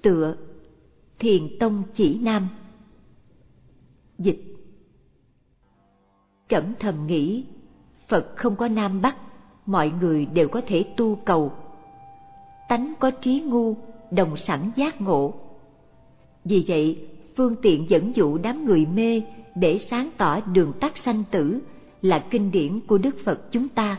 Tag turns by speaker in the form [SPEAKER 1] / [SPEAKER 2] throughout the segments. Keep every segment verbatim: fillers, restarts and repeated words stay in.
[SPEAKER 1] Tựa Thiền Tông Chỉ Nam. Dịch: Trẫm thầm nghĩ, Phật không có Nam Bắc, mọi người đều có thể tu cầu. Tánh có trí ngu, đồng sẵn giác ngộ. Vì vậy, phương tiện dẫn dụ đám người mê để sáng tỏ đường tắt sanh tử là kinh điển của Đức Phật chúng ta.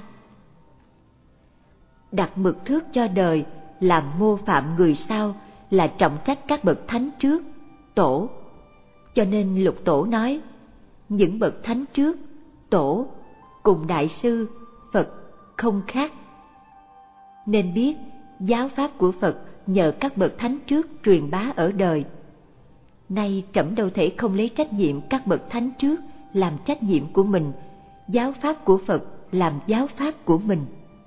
[SPEAKER 1] Đặt mực thước cho đời, làm mô phạm người sau là trọng trách các bậc thánh trước, tổ. Cho nên Lục Tổ nói, những bậc thánh trước, tổ cùng đại sư, Phật không khác. Nên biết, giáo pháp của Phật nhờ các bậc thánh trước truyền bá ở đời. Nay trẫm đâu thể không lấy trách nhiệm các bậc thánh trước làm trách nhiệm của mình, giáo pháp của Phật làm giáo pháp của mình.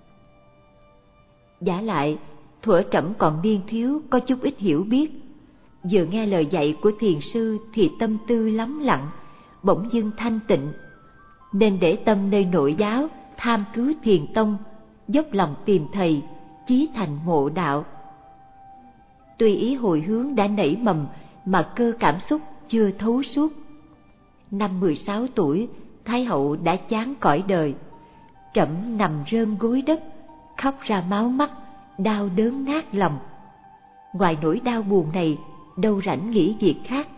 [SPEAKER 1] Vả lại, thuở trẫm còn niên thiếu có chút ít hiểu biết, vừa nghe lời dạy của thiền sư thì tâm tư lắng lặng, bỗng dưng thanh tịnh, nên để tâm nơi nội giáo, tham cứu thiền tông, dốc lòng tìm thầy, chí thành ngộ đạo. Tuy ý hồi hướng đã nảy mầm mà cơ cảm xúc chưa thấu suốt. Năm mười sáu tuổi, Thái hậu đã chán cõi đời. Trẫm nằm rơm gối đất, khóc ra máu mắt, đau đớn nát lòng. Ngoài nỗi đau buồn này, đâu rảnh nghĩ việc khác.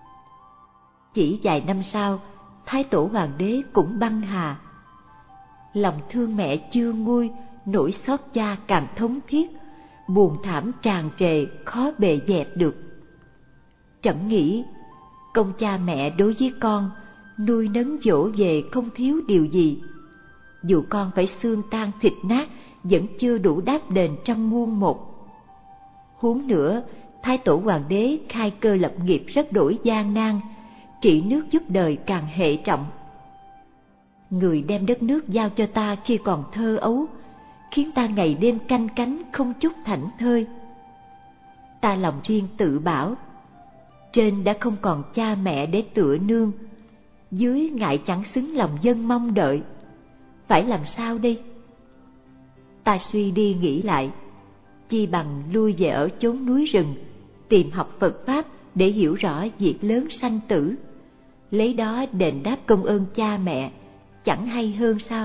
[SPEAKER 1] Chỉ vài năm sau, Thái tổ hoàng đế cũng băng hà. Lòng thương mẹ chưa nguôi, nỗi xót cha càng thống thiết, buồn thảm tràn trề khó bề dẹp được. Trẫm nghĩ, công cha mẹ đối với con, nuôi nấng dỗ về không thiếu điều gì. Dù con phải xương tan thịt nát, vẫn chưa đủ đáp đền trăm muôn một. Huống nữa, Thái tổ hoàng đế khai cơ lập nghiệp rất đổi gian nan, trị nước giúp đời càng hệ trọng. Người đem đất nước giao cho ta khi còn thơ ấu, khiến ta ngày đêm canh cánh không chút thảnh thơi. Ta lòng riêng tự bảo, trên đã không còn cha mẹ để tựa nương, dưới ngại chẳng xứng lòng dân mong đợi. Phải làm sao đây? Ta suy đi nghĩ lại, chi bằng lui về ở chốn núi rừng, tìm học Phật Pháp để hiểu rõ việc lớn sanh tử, lấy đó đền đáp công ơn cha mẹ, chẳng hay hơn sao?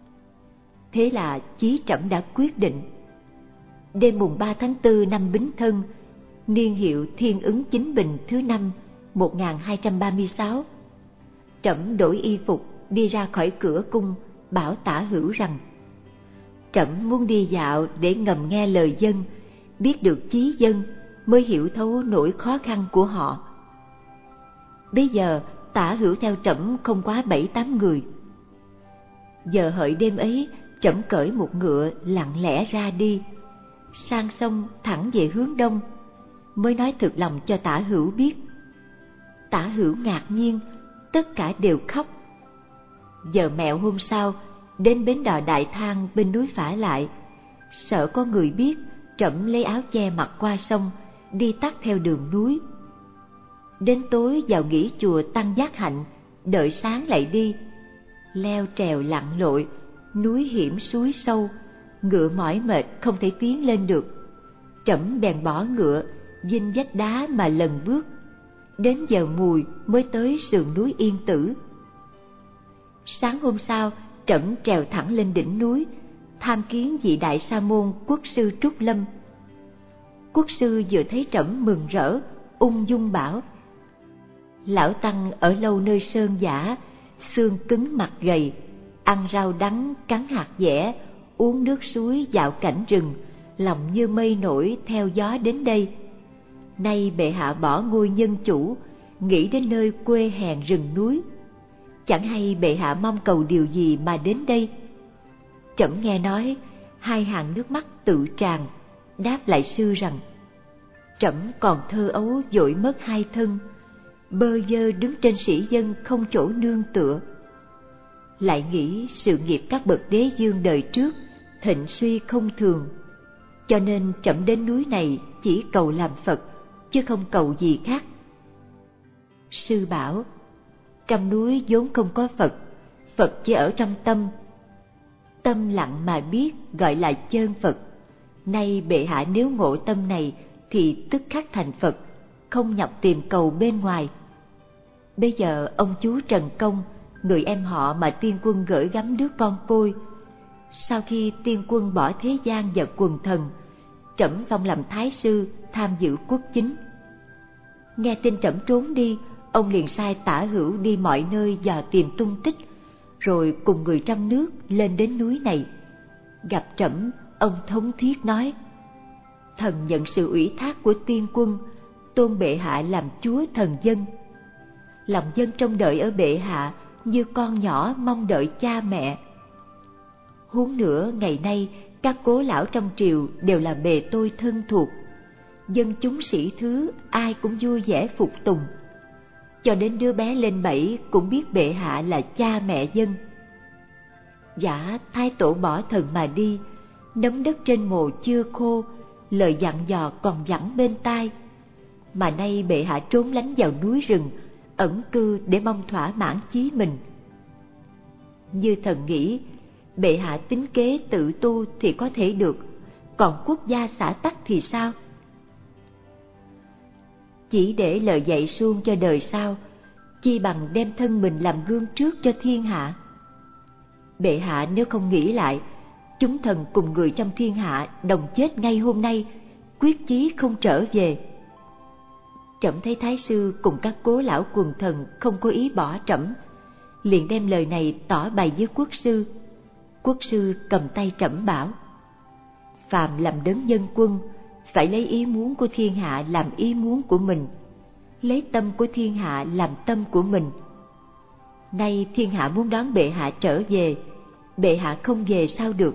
[SPEAKER 1] Thế là chí trẫm đã quyết định. Đêm mùng ba tháng tư năm Bính Thân, niên hiệu Thiên Ứng Chính Bình thứ năm một nghìn hai trăm ba mươi sáu, trẫm đổi y phục đi ra khỏi cửa cung, bảo Tả Hữu rằng trẫm muốn đi dạo để ngầm nghe lời dân, biết được chí dân, mới hiểu thấu nỗi khó khăn của họ. Bây giờ Tả Hữu theo trẫm không quá bảy tám người. Giờ hợi đêm ấy, trẫm cởi một ngựa lặng lẽ ra đi, sang sông thẳng về hướng đông, mới nói thực lòng cho Tả Hữu biết. Tả Hữu ngạc nhiên, tất cả đều khóc. Giờ mẹo hôm sau, đến bến đò Đại Thang bên núi Phả Lại, sợ có người biết, trẫm lấy áo che mặt qua sông, đi tắt theo đường núi. Đến tối vào nghỉ chùa Tăng Giác Hạnh, đợi sáng lại đi. Leo trèo lặn lội, núi hiểm suối sâu, ngựa mỏi mệt không thể tiến lên được. Trẫm bèn bỏ ngựa, dinh vách đá mà lần bước. Đến giờ mùi mới tới sườn núi Yên Tử. Sáng hôm sau, trẫm trèo thẳng lên đỉnh núi, tham kiến vị đại sa môn quốc sư Trúc Lâm. Quốc sư vừa thấy trẫm mừng rỡ, ung dung bảo: Lão tăng ở lâu nơi sơn dã, xương cứng mặt gầy, ăn rau đắng cắn hạt dẻ, uống nước suối dạo cảnh rừng, lòng như mây nổi theo gió đến đây. Nay bệ hạ bỏ ngôi nhân chủ, nghĩ đến nơi quê hèn rừng núi, chẳng hay bệ hạ mong cầu điều gì mà đến đây. Trẫm nghe nói, hai hàng nước mắt tự tràn, đáp lại sư rằng: Trẫm còn thơ ấu vội mất hai thân, bơ vơ đứng trên sĩ dân không chỗ nương tựa. Lại nghĩ sự nghiệp các bậc đế vương đời trước thịnh suy không thường, cho nên trẫm đến núi này chỉ cầu làm Phật, chứ không cầu gì khác. Sư bảo: Trong núi vốn không có Phật, Phật chỉ ở trong tâm. Tâm lặng mà biết gọi là chơn Phật. Nay bệ hạ nếu ngộ tâm này, thì tức khắc thành Phật, không nhọc tìm cầu bên ngoài. Bây giờ ông chú Trần Công, người em họ mà Tiên Quân gửi gắm đứa con phôi, sau khi Tiên Quân bỏ thế gian và quần thần, trẫm phong làm thái sư tham dự quốc chính. Nghe tin trẫm trốn đi, ông liền sai tả hữu đi mọi nơi dò tìm tung tích, rồi cùng người trong nước lên đến núi này. Gặp trẫm, ông thống thiết nói: thần nhận sự ủy thác của Tiên Quân, tôn bệ hạ làm chúa thần dân. Lòng dân trông đợi ở bệ hạ như con nhỏ mong đợi cha mẹ. Huống nữa ngày nay các cố lão trong triều đều là bề tôi thân thuộc, dân chúng sĩ thứ ai cũng vui vẻ phục tùng, cho đến đứa bé lên bảy cũng biết bệ hạ là cha mẹ dân. Giả thái tổ bỏ thần mà đi, nấm đất trên mồ chưa khô, lời dặn dò còn vẳng bên tai, mà nay bệ hạ trốn lánh vào núi rừng, ẩn cư để mong thỏa mãn chí mình. Như thần nghĩ, bệ hạ tính kế tự tu thì có thể được, còn quốc gia xã tắc thì sao? Chỉ để lời dạy suông cho đời sau, chi bằng đem thân mình làm gương trước cho thiên hạ. Bệ hạ nếu không nghĩ lại, chúng thần cùng người trong thiên hạ đồng chết ngay hôm nay, quyết chí không trở về. Trẫm thấy thái sư cùng các cố lão quần thần không có ý bỏ trẫm, liền đem lời này tỏ bày với quốc sư. Quốc sư cầm tay trẫm bảo: phàm làm đấng dân quân, phải lấy ý muốn của thiên hạ làm ý muốn của mình, lấy tâm của thiên hạ làm tâm của mình. Nay thiên hạ muốn đón bệ hạ trở về, bệ hạ không về sao được.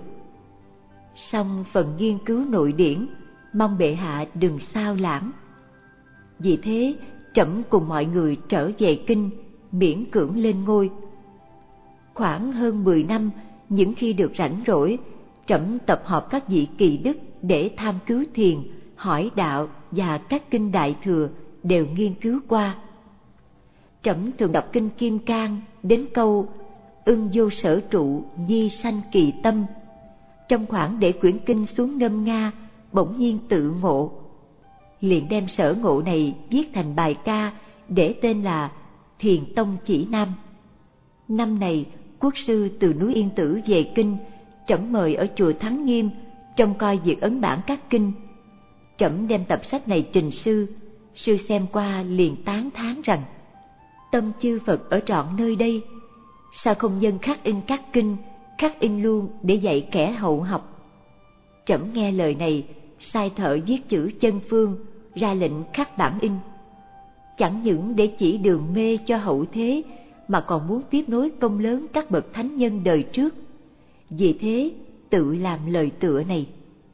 [SPEAKER 1] Song phần nghiên cứu nội điển, mong bệ hạ đừng sao lãng. Vì thế trẫm cùng mọi người trở về kinh, miễn cưỡng lên ngôi. Khoảng hơn mười năm, những khi được rảnh rỗi, trẫm tập hợp các vị kỳ đức để tham cứu thiền, hỏi đạo và các kinh đại thừa đều nghiên cứu qua. Trẫm thường đọc kinh Kim Cang đến câu ưng vô sở trụ, di sanh kỳ tâm. Trong khoảng để quyển kinh xuống ngâm nga, bỗng nhiên tự ngộ, liền đem sở ngộ này viết thành bài ca để tên là Thiền Tông Chỉ Nam. Năm này quốc sư từ núi Yên Tử về kinh, trẫm mời ở chùa Thắng Nghiêm trông coi việc ấn bản các kinh. Trẫm đem tập sách này trình sư, sư xem qua liền tán thán rằng: tâm chư Phật ở trọn nơi đây, sao không dân khắc in các kinh, khắc in luôn để dạy kẻ hậu học. Trẫm nghe lời này, sai thợ viết chữ chân phương, ra lệnh khắc bản in. Chẳng những để chỉ đường mê cho hậu thế, mà còn muốn tiếp nối công lớn các bậc thánh nhân đời trước. Vì thế tự làm lời tựa này.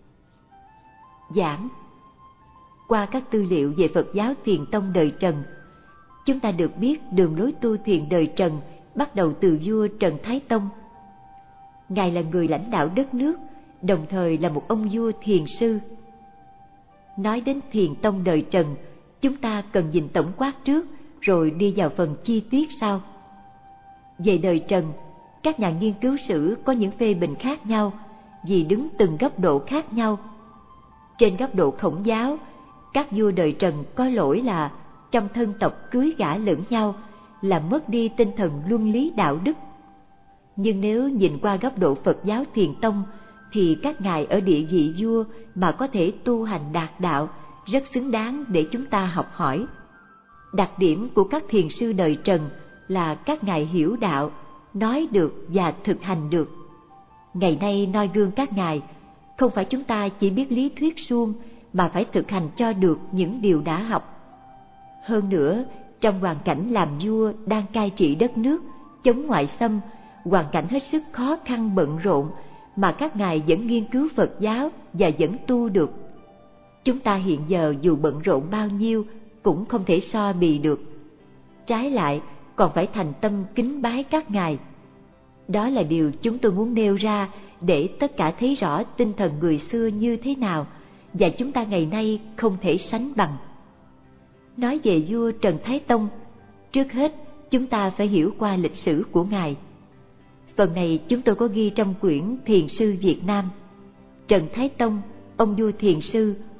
[SPEAKER 1] Giảng. Qua các tư liệu về Phật giáo Thiền Tông đời Trần, chúng ta được biết đường lối tu thiền đời Trần bắt đầu từ vua Trần Thái Tông. Ngài là người lãnh đạo đất nước, đồng thời là một ông vua thiền sư. Nói đến Thiền Tông đời Trần, chúng ta cần nhìn tổng quát trước, rồi đi vào phần chi tiết sau. Về đời Trần, các nhà nghiên cứu sử có những phê bình khác nhau vì đứng từng góc độ khác nhau. Trên góc độ Khổng giáo, các vua đời Trần có lỗi là trong thân tộc cưới gả lẫn nhau, làm mất đi tinh thần luân lý đạo đức. Nhưng nếu nhìn qua góc độ Phật giáo Thiền Tông, thì các ngài ở địa vị vua mà có thể tu hành đạt đạo, rất xứng đáng để chúng ta học hỏi. Đặc điểm của các thiền sư đời Trần là các ngài hiểu đạo, nói được và thực hành được. Ngày nay noi gương các ngài, không phải chúng ta chỉ biết lý thuyết suông, mà phải thực hành cho được những điều đã học. Hơn nữa, trong hoàn cảnh làm vua đang cai trị đất nước, chống ngoại xâm, hoàn cảnh hết sức khó khăn bận rộn, mà các ngài vẫn nghiên cứu Phật giáo và vẫn tu được. Chúng ta hiện giờ dù bận rộn bao nhiêu cũng không thể so bì được. Trái lại, còn phải thành tâm kính bái các ngài. Đó là điều chúng tôi muốn nêu ra để tất cả thấy rõ tinh thần người xưa như thế nào, và chúng ta ngày nay không thể sánh bằng. Nói về vua Trần Thái Tông, trước hết chúng ta phải hiểu qua lịch sử của ngài. Phần này chúng tôi có ghi trong quyển Thiền sư Việt Nam. Trần Thái Tông, ông vua thiền sư,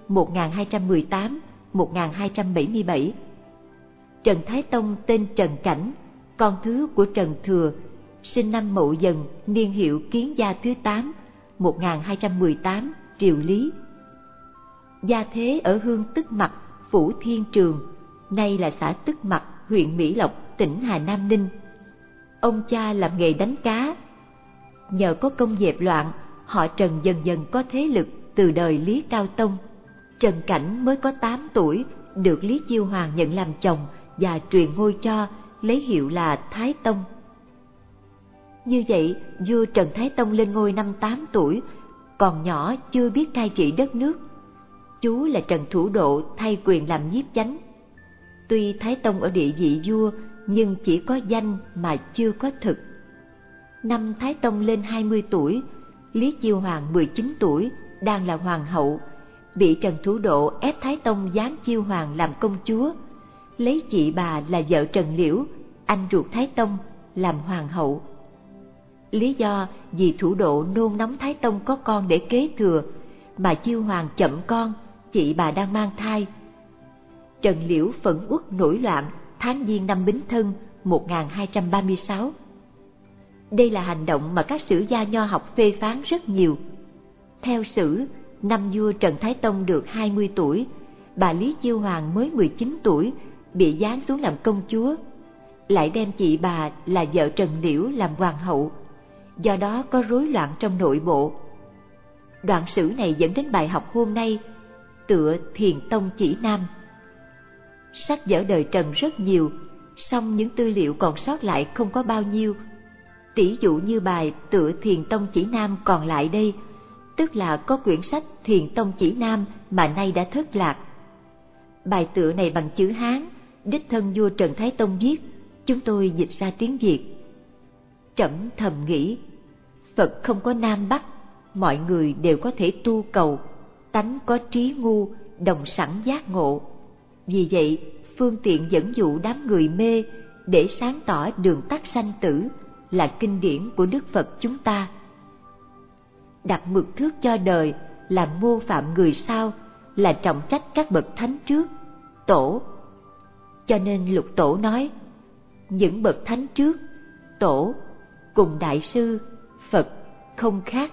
[SPEAKER 1] một nghìn hai trăm mười tám đến một nghìn hai trăm bảy mươi bảy. Trần Thái Tông tên Trần Cảnh, con thứ của Trần Thừa, sinh năm Mậu Dần, niên hiệu Kiến Gia thứ tám, một nghìn hai trăm mười tám, Triều Lý. Gia thế ở Hương Tức Mặc, Phủ Thiên Trường, nay là xã Tức Mặc, huyện Mỹ Lộc, tỉnh Hà Nam Ninh. Ông cha làm nghề đánh cá. Nhờ có công dẹp loạn, họ Trần dần dần có thế lực từ đời Lý Cao Tông. Trần Cảnh mới có tám tuổi, được Lý Chiêu Hoàng nhận làm chồng và truyền ngôi cho, lấy hiệu là Thái Tông. Như vậy, vua Trần Thái Tông lên ngôi năm tám tuổi, còn nhỏ chưa biết cai trị đất nước. Chú là Trần Thủ Độ thay quyền làm nhiếp chánh. Tuy Thái Tông ở địa vị vua, nhưng chỉ có danh mà chưa có thực. Năm Thái Tông lên hai mươi tuổi, Lý Chiêu Hoàng mười chín tuổi, đang là hoàng hậu, bị Trần Thủ Độ ép Thái Tông giáng Chiêu Hoàng làm công chúa, lấy chị bà là vợ Trần Liễu, anh ruột Thái Tông, làm hoàng hậu. Lý do vì Thủ Độ nôn nóng Thái Tông có con để kế thừa, mà Chiêu Hoàng chậm con, chị bà đang mang thai. Trần Liễu phẫn uất nổi loạn tháng Giêng năm Bính Thân một nghìn hai trăm ba mươi sáu. Đây là hành động mà các sử gia nho học phê phán rất nhiều. Theo sử, năm vua Trần Thái Tông được hai mươi tuổi, bà Lý Chiêu Hoàng mới mười chín tuổi, bị giáng xuống làm công chúa, lại đem chị bà là vợ Trần Liễu làm hoàng hậu, do đó có rối loạn trong nội bộ. Đoạn sử này dẫn đến bài học hôm nay, tựa Thiền Tông Chỉ Nam. Sách vở đời Trần rất nhiều, song những tư liệu còn sót lại không có bao nhiêu. Tỷ dụ như bài tựa Thiền Tông Chỉ Nam còn lại đây, tức là có quyển sách Thiền Tông Chỉ Nam mà nay đã thất lạc. Bài tựa này bằng chữ Hán, đích thân vua Trần Thái Tông viết, chúng tôi dịch ra tiếng Việt. Trẫm thầm nghĩ, Phật không có Nam Bắc, mọi người đều có thể tu cầu, tánh có trí ngu, đồng sẵn giác ngộ. Vì vậy, phương tiện dẫn dụ đám người mê để sáng tỏ đường tắt sanh tử là kinh điển của Đức Phật chúng ta. Đặt mực thước cho đời là mô phạm người sau, là trọng trách các bậc thánh trước, tổ. Cho nên Lục Tổ nói, những bậc thánh trước, tổ, cùng Đại sư, Phật không khác.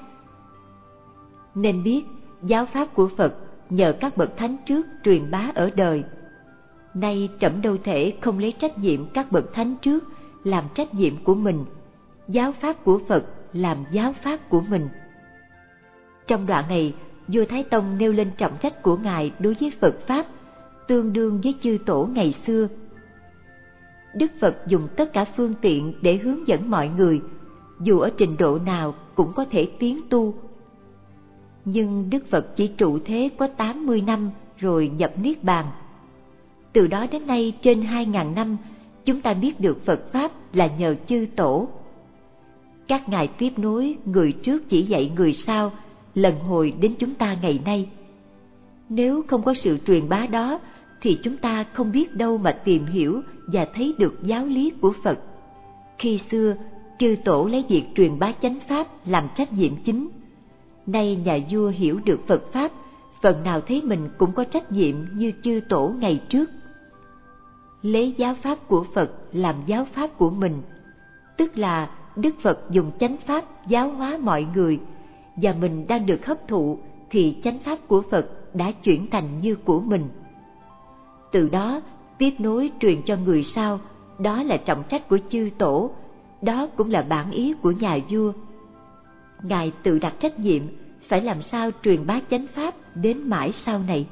[SPEAKER 1] Nên biết, giáo pháp của Phật nhờ các bậc thánh trước truyền bá ở đời. Nay trẫm đâu thể không lấy trách nhiệm các bậc thánh trước làm trách nhiệm của mình, giáo pháp của Phật làm giáo pháp của mình. Trong đoạn này, vua Thái Tông nêu lên trọng trách của Ngài đối với Phật Pháp, tương đương với chư tổ ngày xưa. Đức Phật dùng tất cả phương tiện để hướng dẫn mọi người, dù ở trình độ nào cũng có thể tiến tu. Nhưng Đức Phật chỉ trụ thế có tám mươi năm rồi nhập Niết Bàn. Từ đó đến nay trên hai nghìn năm, chúng ta biết được Phật Pháp là nhờ chư tổ. Các ngài tiếp nối người trước chỉ dạy người sau, lần hồi đến chúng ta ngày nay. Nếu không có sự truyền bá đó, thì chúng ta không biết đâu mà tìm hiểu và thấy được giáo lý của Phật. Khi xưa, chư tổ lấy việc truyền bá chánh Pháp làm trách nhiệm chính. Nay nhà vua hiểu được Phật Pháp, phần nào thấy mình cũng có trách nhiệm như chư tổ ngày trước. Lấy giáo Pháp của Phật làm giáo Pháp của mình, tức là Đức Phật dùng chánh Pháp giáo hóa mọi người, và mình đang được hấp thụ thì chánh Pháp của Phật đã chuyển thành như của mình. Từ đó, tiếp nối truyền cho người sau, đó là trọng trách của chư tổ, đó cũng là bản ý của nhà vua. Ngài tự đặt trách nhiệm phải làm sao truyền bá chánh Pháp đến mãi sau này.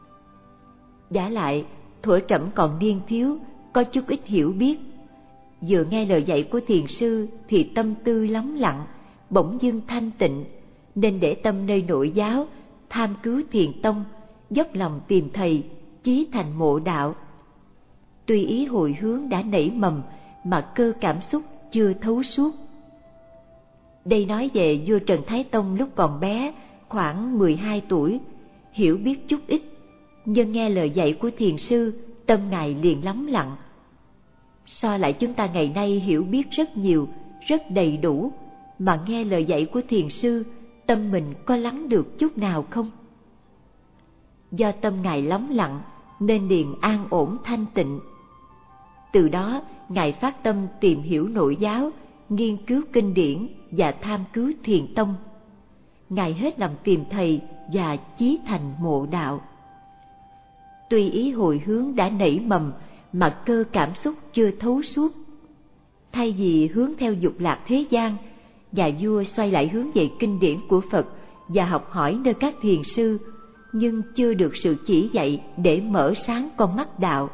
[SPEAKER 1] Vả lại, thuở trẫm còn niên thiếu, có chút ít hiểu biết, vừa nghe lời dạy của thiền sư thì tâm tư lắng lặng, bỗng dưng thanh tịnh, nên để tâm nơi nội giáo, tham cứu thiền tông, dốc lòng tìm thầy, chí thành mộ đạo. Tuy ý hồi hướng đã nảy mầm, mà cơ cảm xúc chưa thấu suốt. Đây nói về vua Trần Thái Tông lúc còn bé, khoảng mười hai tuổi, hiểu biết chút ít, nhưng nghe lời dạy của thiền sư, tâm ngài liền lắng lặng. So lại chúng ta ngày nay hiểu biết rất nhiều, rất đầy đủ, mà nghe lời dạy của thiền sư, tâm mình có lắng được chút nào không? do tâm Ngài lắng lặng nên liền an ổn thanh tịnh. Từ đó Ngài phát tâm tìm hiểu nội giáo, nghiên cứu kinh điển và tham cứu thiền tông. Ngài hết lòng tìm thầy và chí thành mộ đạo. Tuy ý hồi hướng đã nảy mầm mà cơ cảm xúc chưa thấu suốt. Thay vì hướng theo dục lạc thế gian, nhà vua xoay lại hướng về kinh điển của Phật và học hỏi nơi các thiền sư, nhưng chưa được sự chỉ dạy để mở sáng con mắt đạo.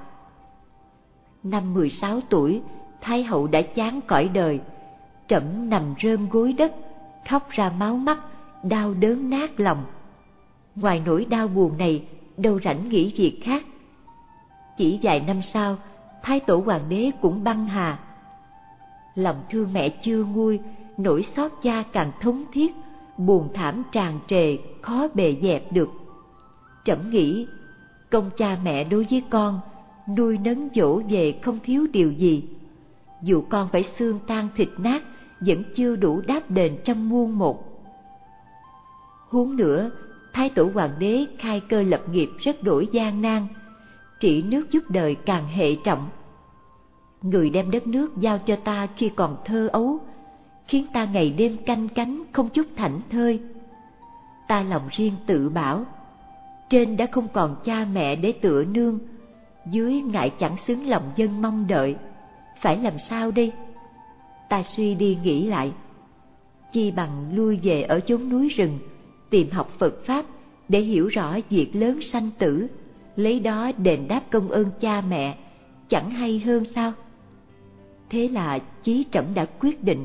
[SPEAKER 1] Năm mười sáu tuổi, Thái hậu đã chán cõi đời, Trẫm nằm rơm gối đất, khóc ra máu mắt, đau đớn nát lòng. Ngoài nỗi đau buồn này, đâu rảnh nghĩ việc khác. Chỉ vài năm sau, Thái tổ hoàng đế cũng băng hà. Lòng thương mẹ chưa nguôi, nỗi xót cha càng thống thiết, buồn thảm tràn trề, khó bề dẹp được. Trẫm nghĩ, công cha mẹ đối với con, nuôi nấng dỗ về không thiếu điều gì. Dù con phải xương tan thịt nát, vẫn chưa đủ đáp đền trăm muôn một. Huống nữa, Thái tổ hoàng đế khai cơ lập nghiệp rất đổi gian nan, trị nước giúp đời càng hệ trọng. Người đem đất nước giao cho ta khi còn thơ ấu, khiến ta ngày đêm canh cánh không chút thảnh thơi. Ta lòng riêng tự bảo, trên đã không còn cha mẹ để tựa nương, dưới ngại chẳng xứng lòng dân mong đợi, phải làm sao đây? Ta suy đi nghĩ lại, chi bằng lui về ở chốn núi rừng, tìm học Phật Pháp để hiểu rõ việc lớn sanh tử, lấy đó đền đáp công ơn cha mẹ, chẳng hay hơn sao? Thế là chí Trẫm đã quyết định.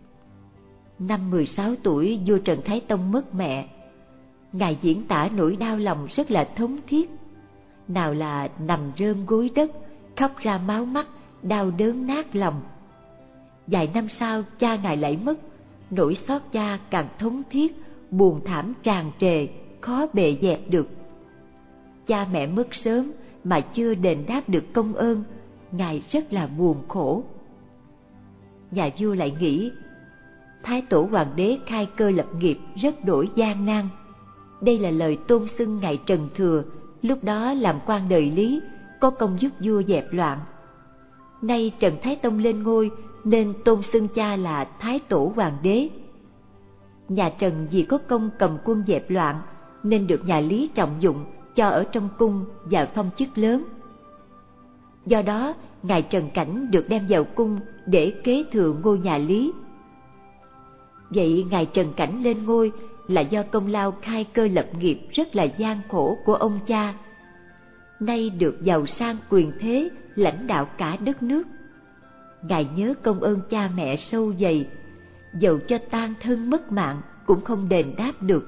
[SPEAKER 1] Năm mười sáu tuổi, vua Trần Thái Tông mất mẹ. Ngài diễn tả nỗi đau lòng rất là thống thiết. Nào là nằm rơm gối đất, khóc ra máu mắt, đau đớn nát lòng. Vài năm sau, cha Ngài lại mất, nỗi xót cha càng thống thiết, buồn thảm tràn trề, khó bề dẹp được. Cha mẹ mất sớm mà chưa đền đáp được công ơn, Ngài rất là buồn khổ. Nhà vua lại nghĩ, Thái tổ hoàng đế khai cơ lập nghiệp rất đổi gian nan. Đây là lời tôn xưng ngài Trần Thừa, lúc đó làm quan đời Lý, có công giúp vua dẹp loạn. Nay Trần Thái Tông lên ngôi nên tôn xưng cha là Thái tổ hoàng đế. Nhà Trần vì có công cầm quân dẹp loạn nên được nhà Lý trọng dụng, cho ở trong cung và phong chức lớn. Do đó, ngài Trần Cảnh được đem vào cung để kế thừa ngôi nhà Lý. Vậy ngài Trần Cảnh lên ngôi là do công lao khai cơ lập nghiệp rất là gian khổ của ông cha. Nay được giàu sang quyền thế, lãnh đạo cả đất nước. Ngài nhớ công ơn cha mẹ sâu dày, dầu cho tan thân mất mạng cũng không đền đáp được.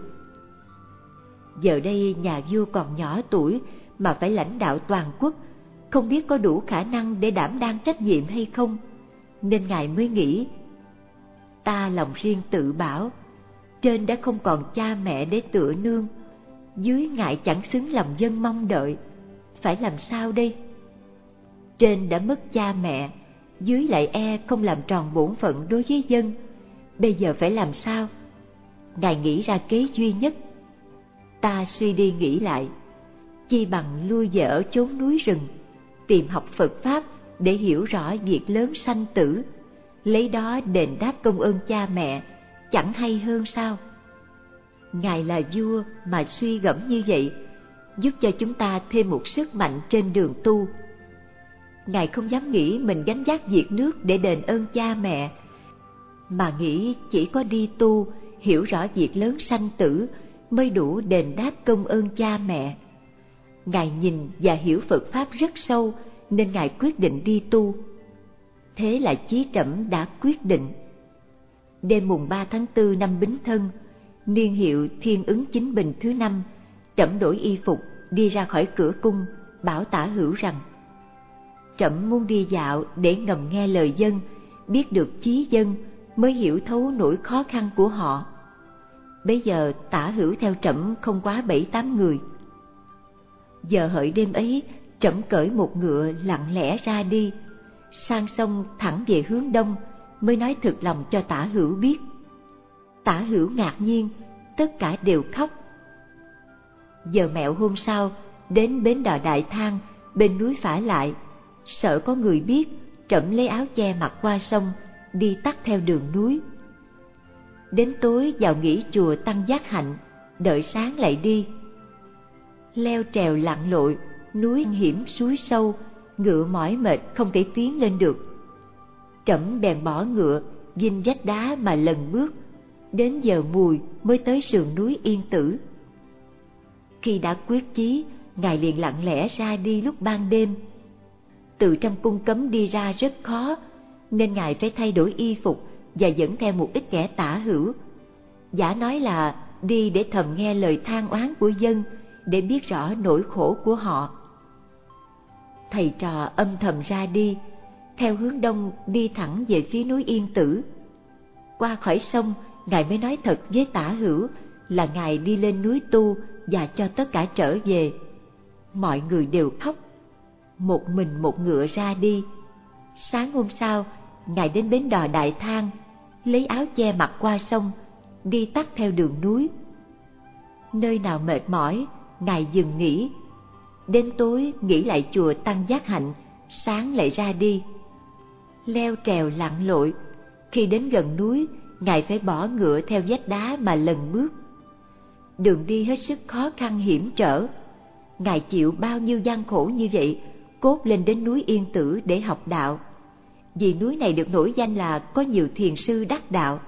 [SPEAKER 1] Giờ đây nhà vua còn nhỏ tuổi mà phải lãnh đạo toàn quốc, không biết có đủ khả năng để đảm đang trách nhiệm hay không, nên ngài mới nghĩ, ta lòng riêng tự bảo, trên đã không còn cha mẹ để tựa nương, dưới ngại chẳng xứng lòng dân mong đợi, phải làm sao đây? Trên đã mất cha mẹ, dưới lại e không làm tròn bổn phận đối với dân, bây giờ phải làm sao? Ngài nghĩ ra kế duy nhất. Ta suy đi nghĩ lại, chi bằng lui về ở chốn núi rừng, tìm học Phật Pháp để hiểu rõ việc lớn sanh tử, lấy đó đền đáp công ơn cha mẹ, chẳng hay hơn sao? Ngài là vua mà suy gẫm như vậy, giúp cho chúng ta thêm một sức mạnh trên đường tu. Ngài không dám nghĩ mình gánh vác việc nước để đền ơn cha mẹ, mà nghĩ chỉ có đi tu, hiểu rõ việc lớn sanh tử mới đủ đền đáp công ơn cha mẹ. Ngài nhìn và hiểu Phật Pháp rất sâu nên Ngài quyết định đi tu. Thế là chí Trẫm đã quyết định. Đêm mùng ba tháng tư năm Bính Thân, niên hiệu Thiên Ứng Chính Bình thứ năm, Trẫm đổi y phục đi ra khỏi cửa cung, bảo Tả Hữu rằng: Trẫm muốn đi dạo để ngầm nghe lời dân, biết được chí dân, mới hiểu thấu nỗi khó khăn của họ. Bấy giờ Tả Hữu theo Trẫm không quá bảy tám người. Giờ hợi đêm ấy, Trẫm cởi một ngựa lặng lẽ ra đi, sang sông thẳng về hướng đông, mới nói thực lòng cho Tả Hữu biết. Tả Hữu ngạc nhiên, tất cả đều khóc. Giờ mẹo hôm sau đến bến đò Đại Thang bên núi Phả Lại, sợ có người biết, Trẫm lấy áo che mặc qua sông, đi tắt theo đường núi. Đến tối vào nghỉ chùa Tăng Giác Hạnh, đợi sáng lại đi. Leo trèo lặn lội, núi hiểm suối sâu, ngựa mỏi mệt không thể tiến lên được. Trẫm bèn bỏ ngựa, vinh vách đá mà lần bước, đến giờ mùi mới tới sườn núi Yên Tử. Khi đã quyết chí, Ngài liền lặng lẽ ra đi lúc ban đêm. Từ trong cung cấm đi ra rất khó, nên Ngài phải thay đổi y phục và dẫn theo một ít kẻ tả hữu. Giả nói là đi để thầm nghe lời than oán của dân, để biết rõ nỗi khổ của họ. Thầy trò âm thầm ra đi, theo hướng đông đi thẳng về phía núi Yên Tử. Qua khỏi sông, Ngài mới nói thật với tả hữu là Ngài đi lên núi tu và cho tất cả trở về. Mọi người đều khóc. Một mình một ngựa ra đi. Sáng hôm sau, Ngài đến bến đò Đại Thang, lấy áo che mặc qua sông, đi tắt theo đường núi. Nơi nào mệt mỏi, Ngài dừng nghỉ. Đến tối nghỉ lại chùa Tăng Giác Hạnh, sáng lại ra đi. Leo trèo lặn lội, khi đến gần núi, Ngài phải bỏ ngựa theo vách đá mà lần bước. Đường đi hết sức khó khăn hiểm trở. Ngài chịu bao nhiêu gian khổ như vậy, cốt lên đến núi Yên Tử để học đạo. Vì núi này được nổi danh là có nhiều thiền sư đắc đạo.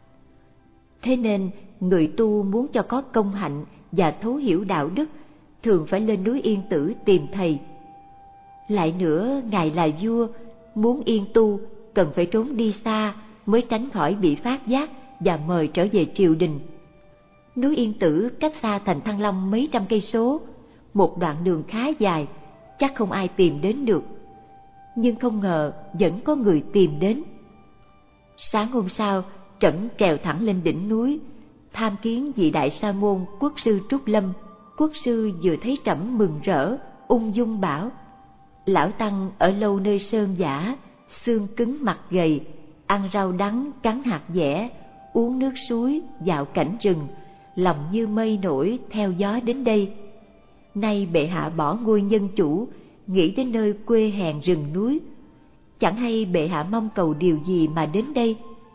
[SPEAKER 1] Thế nên, người tu muốn cho có công hạnh và thấu hiểu đạo đức, thường phải lên núi Yên Tử tìm thầy. Lại nữa, Ngài là vua, muốn yên tu, cần phải trốn đi xa mới tránh khỏi bị phát giác và mời trở về triều đình. Núi Yên Tử cách xa thành Thăng Long mấy trăm cây số, một đoạn đường khá dài, chắc không ai tìm đến được. Nhưng không ngờ vẫn có người tìm đến. Sáng hôm sau, Trẫm trèo thẳng lên đỉnh núi, tham kiến vị đại sa môn quốc sư Trúc Lâm. Quốc sư vừa thấy Trẫm mừng rỡ, ung dung bảo: Lão Tăng ở lâu nơi sơn giả, xương cứng mặt gầy, ăn rau đắng cắn hạt dẻ, uống nước suối, dạo cảnh rừng, lòng như mây nổi theo gió đến đây. Nay bệ hạ bỏ ngôi nhân chủ, nghĩ đến nơi quê hèn rừng núi, chẳng hay bệ hạ mong cầu điều gì mà đến đây.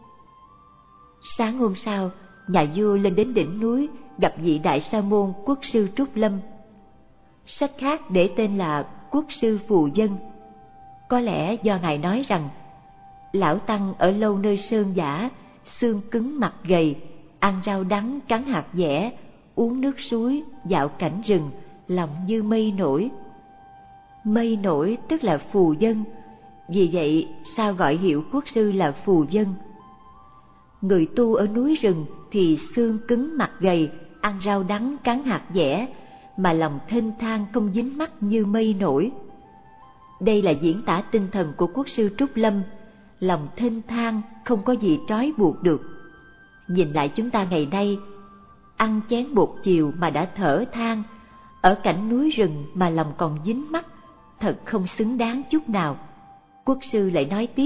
[SPEAKER 1] Sáng hôm sau, nhà vua lên đến đỉnh núi, gặp vị đại sa môn quốc sư Trúc Lâm. Sách khác để tên là quốc sư Phù Dân. Có lẽ do ngài nói rằng Lão Tăng ở lâu nơi sơn giả, xương cứng mặt gầy, ăn rau đắng cắn hạt dẻ, uống nước suối, dạo cảnh rừng, lòng như mây nổi. Mây nổi tức là phù dân, vì vậy sao gọi hiệu quốc sư là Phù Dân. Người tu ở núi rừng thì xương cứng mặt gầy, ăn rau đắng cắn hạt dẻ, mà lòng thênh thang không dính mắc như mây nổi. Đây là diễn tả tinh thần của quốc sư Trúc Lâm, lòng thênh thang không có gì trói buộc được. Nhìn lại chúng ta ngày nay, ăn chén bột chiều mà đã thở than, ở cảnh núi rừng mà lòng còn dính mắc, thật không xứng đáng chút nào. Quốc sư lại nói tiếp: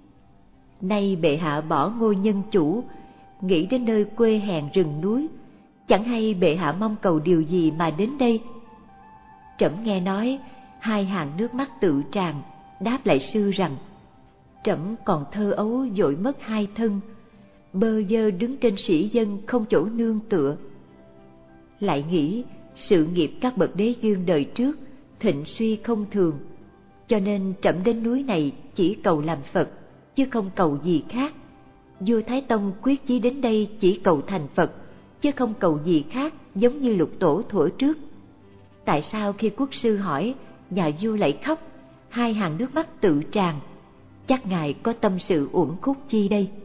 [SPEAKER 1] Nay bệ hạ bỏ ngôi nhân chủ, nghĩ đến nơi quê hèn rừng núi, chẳng hay bệ hạ mong cầu điều gì mà đến đây. Trẫm nghe nói, hai hàng nước mắt tự tràn, đáp lại sư rằng: Trẫm còn thơ ấu vội mất hai thân, bơ vơ đứng trên sĩ dân không chỗ nương tựa. Lại nghĩ sự nghiệp các bậc đế vương đời trước thịnh suy không thường, cho nên trẫm đến núi này chỉ cầu làm Phật, chứ không cầu gì khác. Vua Thái Tông quyết chí đến đây chỉ cầu thành Phật, chứ không cầu gì khác, giống như lục tổ thuở trước. Tại sao khi quốc sư hỏi, nhà vua lại khóc, hai hàng nước mắt tự tràn? Chắc ngài có tâm sự uẩn khúc chi đây?